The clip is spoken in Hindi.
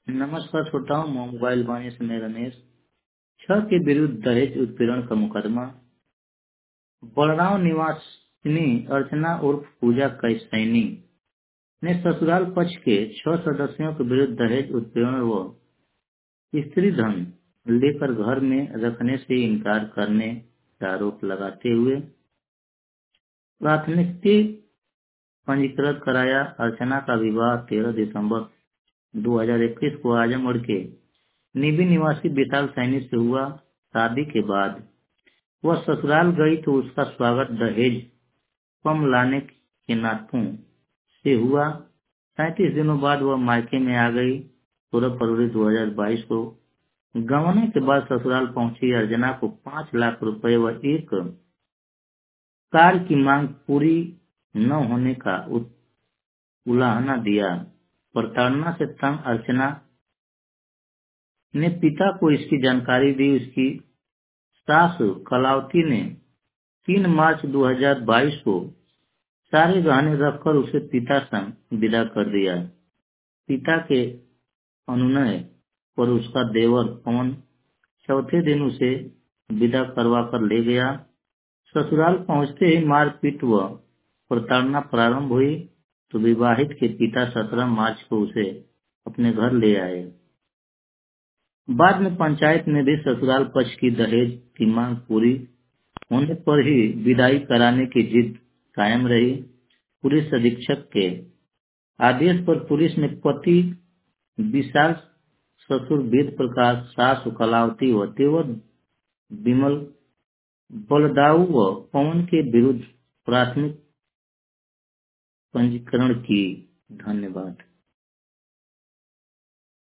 नमस्कार श्रोताओं, मोबाइल वाणी से मैं रमेश। छह के विरुद्ध दहेज उत्पीड़न का मुकदमा। बड़गांव निवासिनी अर्चना उर्फ पूजा कैसैनी ने ससुराल पक्ष के 6 सदस्यों के विरुद्ध दहेज उत्पीड़न व स्त्री धन लेकर घर में रखने से इनकार करने का आरोप लगाते हुए प्राथमिकी पंजीकृत कराया। अर्चना का विवाह 13 दिसंबर 2021 को आजमगढ़ के निबी निवासी विशाल सैनी से हुआ। शादी के बाद वह ससुराल गई तो उसका स्वागत दहेज कम लाने के नाटकों से हुआ। 37 दिनों बाद वह मायके में आ गई। 16 फरवरी 2022 को गंवाने के बाद ससुराल पहुंची अर्चना को 5 लाख रुपए व एक कार की मांग पूरी न होने का उलाहना दिया। प्रताड़ना से तंग अर्चना ने पिता को इसकी जानकारी दी। उसकी सास कलावती ने 3 मार्च 2022 को सारे गहने रखकर उसे पिता संग विदा कर दिया। पिता के अनुनय पर उसका देवर पवन चौथे दिन उसे विदा करवा कर ले गया। ससुराल पहुंचते ही मारपीट व प्रताड़ना प्रारंभ हुई तो विवाहित के पिता 17 मार्च को उसे अपने घर ले आए। बाद में पंचायत में भी ससुराल पक्ष की दहेज की मांग पूरी होने पर ही विदाई कराने की जिद कायम रही। पुलिस अधीक्षक के आदेश पर पुलिस ने पति विशाल, ससुर वेद प्रकाश, सास कलावती व देवर विमल बलदाऊ व पवन के विरुद्ध प्राथमिक पंजीकरण की। धन्यवाद।